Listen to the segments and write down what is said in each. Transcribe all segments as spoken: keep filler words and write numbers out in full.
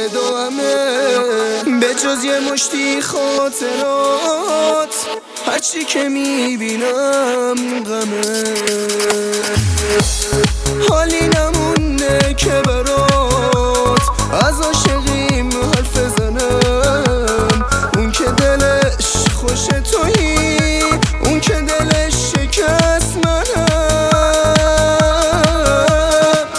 وداعمه، به جز یه مشتی خاطرات هرچی که میبینم غمه. حالی نمونده که برات از عاشقیم حرف بزنم، اون که دلش خوش تویی، اون که دلش شکست منم.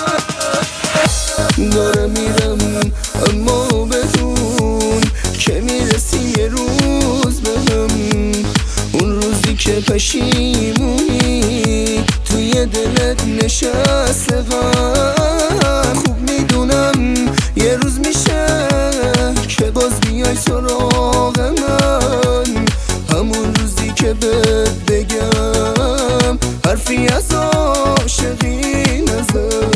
دارم میرم اما بدون که میرسی یه روز بهم، اون روزی که پشیمونی توی دلت نشسته غم. خوب میدونم یه روز میشه که باز بیای سراغ من، همون روزی که بهت بگم حرفی از عاشقی نزن.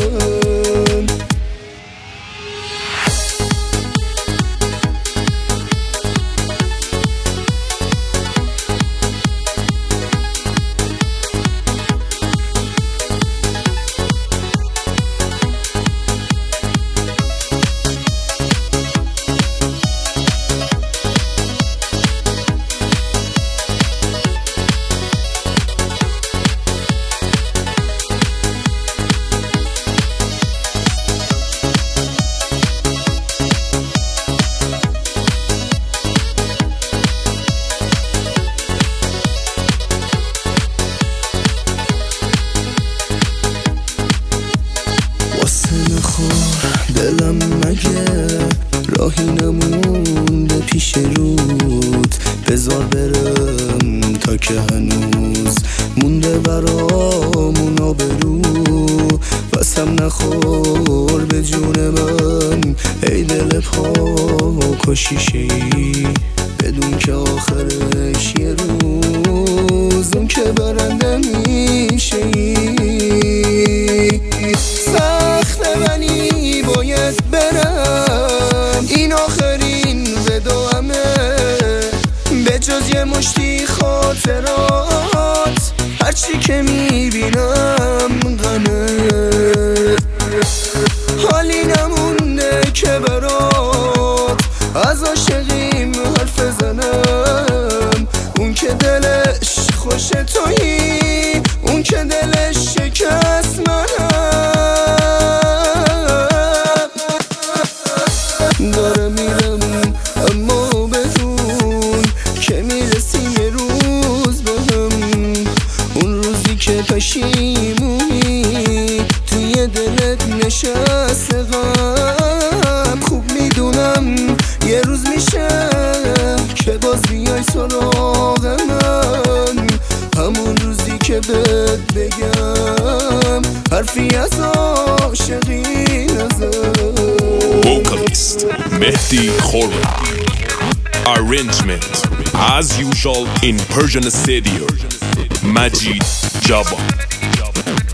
دلم مگه راهی نمونده پیش رود، بذار برم تا که هنوز مونده برامون آبرو. بسم نخور به جون من ای دل پاک و شیشه‌ای، بدون که آخرش یه روز اون که برنده میشه‌ای. سخته ولی باید برم، این آخرین وداعمه، به جز یه مشتی خاطرات هرچی که میبینم غمه. حالی نمونده که برات از عاشقیم حرف بزنم، اون که دلش خوش تویی، اون که دلش شکست منم. دارم میرم اما بدون که میرسی یه روز بهم، اون روزی که پشیمونی توی دلت نشسته غم. خوب میدونم یه روز میشه که باز بیای سراغ من، همون روزی که بهت بگم حرفی از عاشقی نزن. Vocalist Mehdi Khorram. Arrangement as usual in Persian Studio, Majid Java.